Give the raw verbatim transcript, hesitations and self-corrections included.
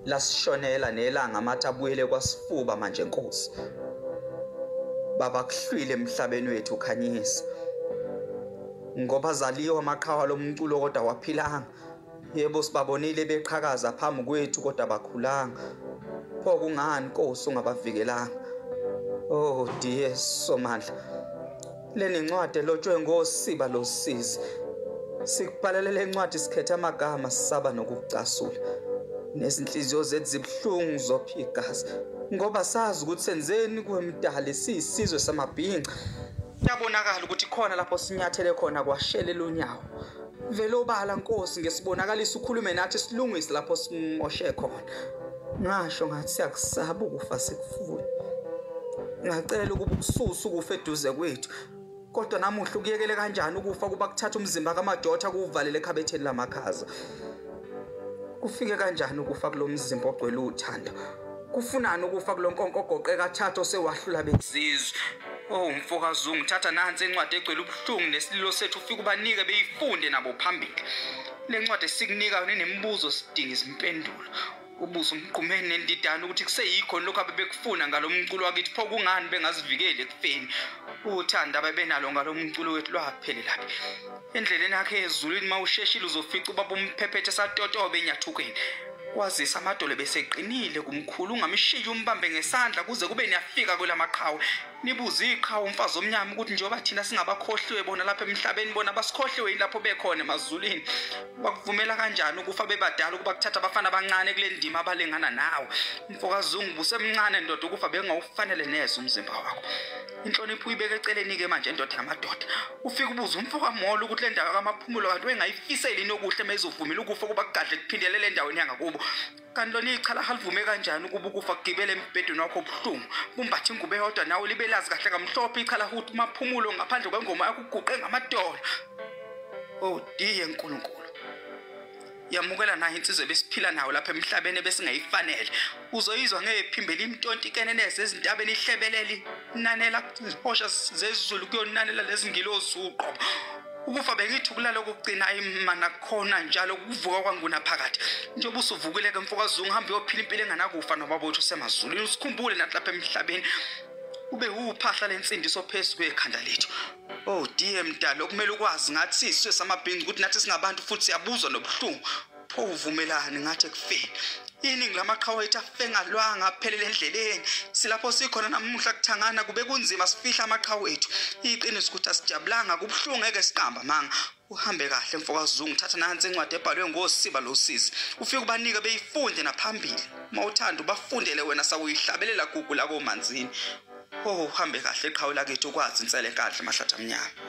lasishonela nelanga amathi abuyele kwasifuba manje Nkosi. Baba kuhlwile emhlabeni wethu ukhanyisa. Ngoba zaliwa amaqhawe lomculo kodwa waphilanga. Yebo sibabonile beqhakaza phambi kwethu kodwa bakhulanga. Pho kungani Nkosi ungabavikelanga? Oh dear Somandla. Leni ncwadi lotshwe ngosiba losizi. Sikubhalele le ncwadi sikhetha amagama sisaba nokucasula. Nezinhliziyo zethu zibhlungu zophigazi. Ngoba sazi ukuthi senzeni kwemdali sisizwe samabhinqa. Kuyabonakala ukuthi khona lapho sinyathele khona kwashelela unyawo. Vele obala Nkosi ngesibonakalisa ukhulume nathi silungise lapho simoshe khona. Ngasho ngathi siyakusaba ukufa sikufuye. Ngacela ukuba ukususa ukufa eduze kwethu. Kodwa namuhla ukuyekele kanjani ukufa kuba kuthatha umzimba kaMadotha kuvalele ekhabetheni lamakhaza. Kufike kanjani ukufa kulomzimba ogcwele uthando? Kufunani ukufa kulonkonko ogoqe kathathu osewahlula bezizwe? Oh mfokazi ungithatha nansi encwadi egcwele ubuhlungu nesililo sethu ufike ubanike beyifunde nabo phambili. Le ncwadi esikunika nenembuzo sidinga izimpendulo. Ubuso umqhumene nendidana ukuthi kuseyikho lokho abebekufuna ngalomculo wakithi pho kungani bengazivikeli ekufeni. Uthanda abebenalo ngalomculo wethu lwaphelela laphi. Endleleni yakhe ezulwini mawusheshile uzofica ubaba umphephethe satotobe enyathukweni. Kwazisa amadolo beseqinile kumkhulu ungamshiya umbambe ngesandla kuze kube niyafika kwelamaqhawe. Nibuza iqhawe umfazi omnyama ukuthi njengoba thina singabakhohliwe bona lapha emhlabeni bona basikhohliwe yilapho bekhona emazulwini. Bakuvumela kanjani ukufa bebadala ukuba kuthatha abafana abancane kule ndima abalengana nawe? Mfokazi ungibuse emncane ndoda ukufa bengawufanele neze umzimba wakho. Inhlonipho uyibeke eceleni ke manje ndoda yamadoda. Ufika ubuza umfoka molo ukuthi le ndawo kamaphumulo kanti wengayifiseli nokuhle mezovumile ukufa kuba kugadle kuphindelela endaweni yangakubo. Kanti lona ichala halivume kanjani ukuba ukufa kugibele embhedweni wakho obuhlungu? Kumbathi ingube yodwa nawe libelazi kahle kamhlophe ichala ukuthi maphumulo ngaphandle kwengoma yakho uguqe ngamadolo. Oh diye uNkulunkulu. Yamukela nayo insizwe besiphila nawo lapha emhlabeni besingayifanele. Uzoyizwa ngephimbela imtonti keneneze ezintabeni ihlebeleli nanela izihosha zezulu kuyonanela lezingilozi uqobo. Ukufa bengithi ukulala kokugcina imana khona njalo ukuvuka kwanguna phakathi. Njengoba usuvukile ke mfokazi ungihambe uyophila impilo enganakufa nobabotho semazulwini usikhumbule nathi lapha emhlabeni. Ube uphahla lensindiso phezulu kwekhanda lethu. Oh dear mdalo okumele ukwazi ngathi siswe samabhinqa ukuthi nathi singabantu futhi siyabuzwa nobuhlungu. Pho uvumelani ngathi ekufeni. Iningi lamaqhawe ethu afengalwanga aphelele endleleni. Silapho sikhona namuhla kuthangana kube kunzima sifihla amaqhawe ethu. Iqiniso ukuthi asijabulanga kubuhlungu ngeke siqamba manga. Uhambe kahle mfokazi ungithatha nansi encwadi ebhalwe ngosiba losizi. Ufike ubanike beyifunde naphambili. Mawuthanda ubafundele wena sawuyihlabelela gugu la komanzini. Oh uhambe kahle eqhawe lakethu ukwazi insele kahle mahlathi amnyama.